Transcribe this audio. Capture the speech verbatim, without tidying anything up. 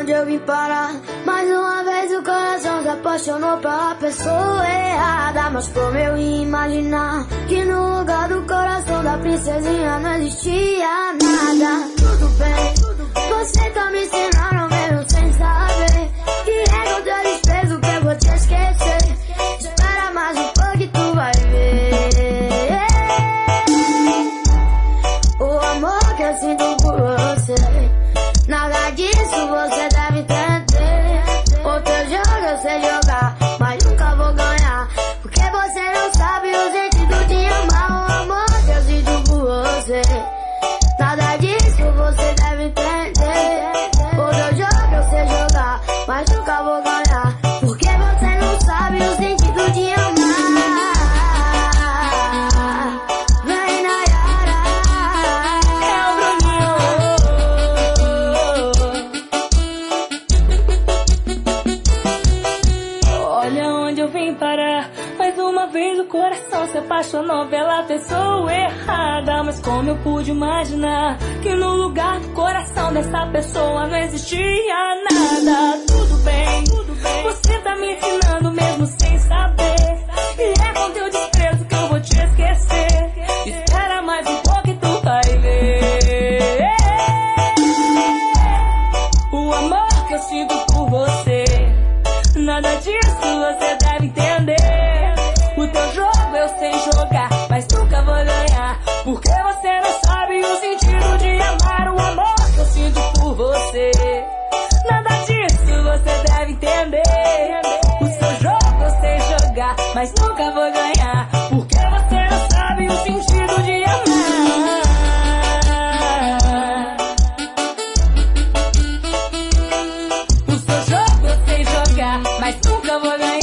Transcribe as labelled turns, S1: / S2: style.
S1: onde eu vim parar. Mais uma vez o coração se apaixonou pela pessoa errada. Mas como eu ia imaginar que no lugar do coração da princesinha não existia nada. Tudo bem, tudo bem, você tá me ensinando mesmo sem saber que é com teu desprezo que eu vou te esquecer. Espera mais um pouco e tu vai ver o amor que eu sinto por você. Nada disso você deve entender. O teu jogo eu sei jogar, mas nunca vou ganhar, porque você não sabe o sentido de amar. O amor que eu sinto por você. Nada disso você deve entender. O teu jogo eu sei jogar, mas nunca vou ganhar, porque você não sabe o sentido de amar. Vem Nayara, é o Bruninho.
S2: Olha onde eu vim parar. Mais uma vez o coração se apaixonou pela pessoa errada. Mas como eu pude imaginar que no lugar do coração dessa pessoa não existia nada. Tudo bem, tudo bem, você tá me ensinando mesmo sem saber. E é com teu desprezo que eu vou te esquecer. Espera mais um pouco e tu vai ver o amor que eu sinto por você. Nada disso você deve entender. O teu jogo eu sei jogar, mas nunca vou ganhar, porque você não sabe o sentido de amar. O amor que eu sinto por você. Nada disso você deve entender. O seu jogo eu sei jogar, mas nunca vou ganhar, porque você não sabe o sentido de amar. O seu jogo eu sei jogar, mas nunca vou ganhar.